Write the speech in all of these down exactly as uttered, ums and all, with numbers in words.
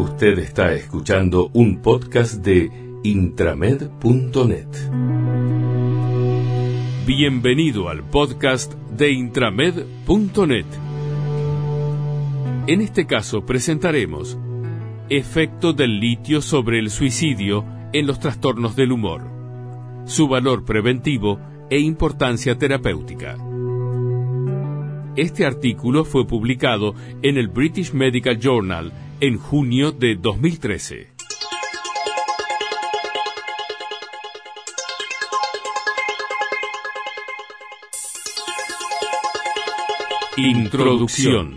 Usted está escuchando un podcast de intramed punto net. Bienvenido al podcast de intramed punto net. En este caso presentaremos efecto del litio sobre el suicidio en los trastornos del humor, su valor preventivo e importancia terapéutica. Este artículo fue publicado en el British Medical Journal en junio de dos mil trece. Introducción.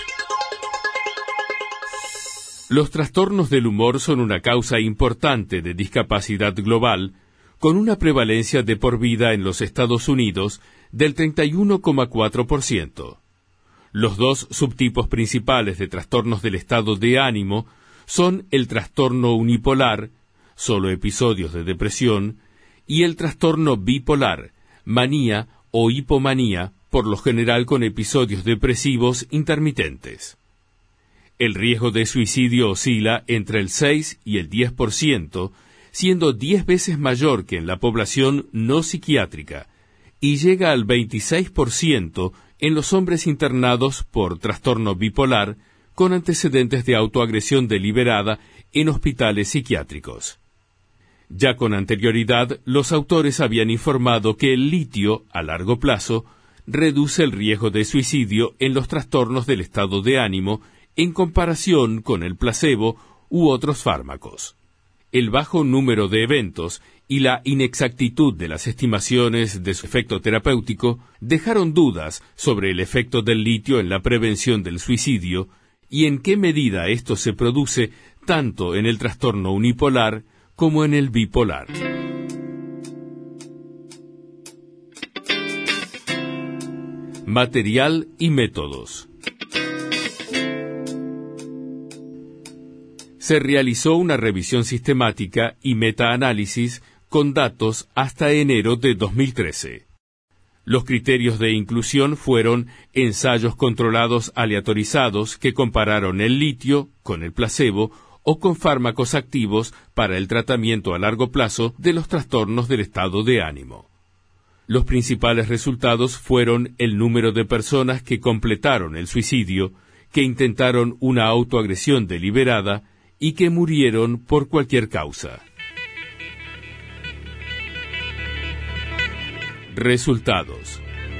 Los trastornos del humor son una causa importante de discapacidad global, con una prevalencia de por vida en los Estados Unidos del treinta y uno coma cuatro por ciento. Los dos subtipos principales de trastornos del estado de ánimo son el trastorno unipolar, solo episodios de depresión, y el trastorno bipolar, manía o hipomanía, por lo general con episodios depresivos intermitentes. El riesgo de suicidio oscila entre el seis y el diez por ciento, siendo diez veces mayor que en la población no psiquiátrica, y llega al veintiséis por ciento en los hombres internados por trastorno bipolar con antecedentes de autoagresión deliberada en hospitales psiquiátricos. Ya con anterioridad, los autores habían informado que el litio, a largo plazo, reduce el riesgo de suicidio en los trastornos del estado de ánimo en comparación con el placebo u otros fármacos. El bajo número de eventos y la inexactitud de las estimaciones de su efecto terapéutico dejaron dudas sobre el efecto del litio en la prevención del suicidio y en qué medida esto se produce tanto en el trastorno unipolar como en el bipolar. Material y métodos. Se realizó una revisión sistemática y metaanálisis con datos hasta enero de dos mil trece. Los criterios de inclusión fueron ensayos controlados aleatorizados que compararon el litio con el placebo o con fármacos activos para el tratamiento a largo plazo de los trastornos del estado de ánimo. Los principales resultados fueron el número de personas que completaron el suicidio, que intentaron una autoagresión deliberada y que murieron por cualquier causa. Resultados.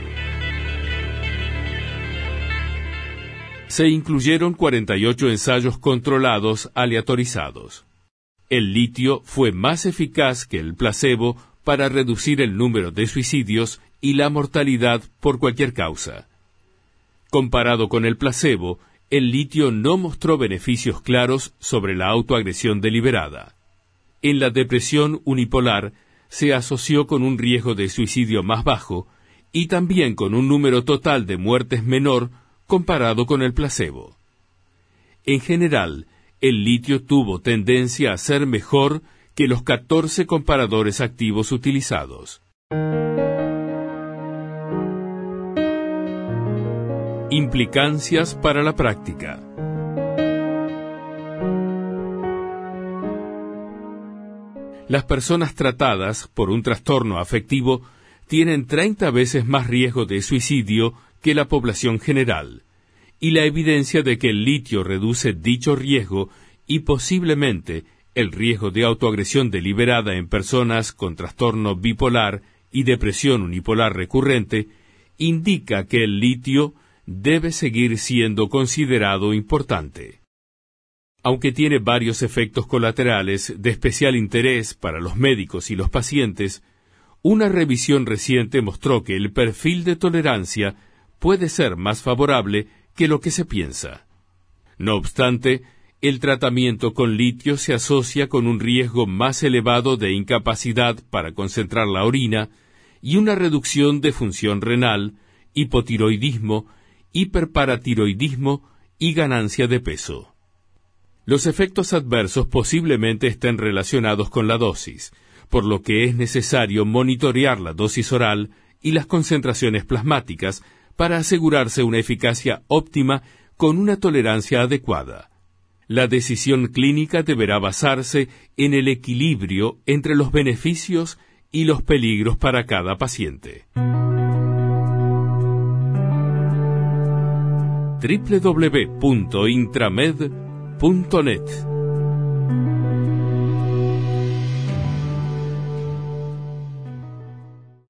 Se incluyeron cuarenta y ocho ensayos controlados aleatorizados. El litio fue más eficaz que el placebo para reducir el número de suicidios y la mortalidad por cualquier causa. Comparado con el placebo, el litio no mostró beneficios claros sobre la autoagresión deliberada. En la depresión unipolar se asoció con un riesgo de suicidio más bajo y también con un número total de muertes menor comparado con el placebo. En general, el litio tuvo tendencia a ser mejor que los catorce comparadores activos utilizados. Implicancias para la práctica. Las personas tratadas por un trastorno afectivo tienen treinta veces más riesgo de suicidio que la población general, y la evidencia de que el litio reduce dicho riesgo y posiblemente el riesgo de autoagresión deliberada en personas con trastorno bipolar y depresión unipolar recurrente indica que el litio debe seguir siendo considerado importante. Aunque tiene varios efectos colaterales de especial interés para los médicos y los pacientes, una revisión reciente mostró que el perfil de tolerancia puede ser más favorable que lo que se piensa. No obstante, el tratamiento con litio se asocia con un riesgo más elevado de incapacidad para concentrar la orina y una reducción de función renal, hipotiroidismo, hiperparatiroidismo y ganancia de peso. Los efectos adversos posiblemente estén relacionados con la dosis, por lo que es necesario monitorear la dosis oral y las concentraciones plasmáticas para asegurarse una eficacia óptima con una tolerancia adecuada. La decisión clínica deberá basarse en el equilibrio entre los beneficios y los peligros para cada paciente. doble u doble u doble u punto intramed punto net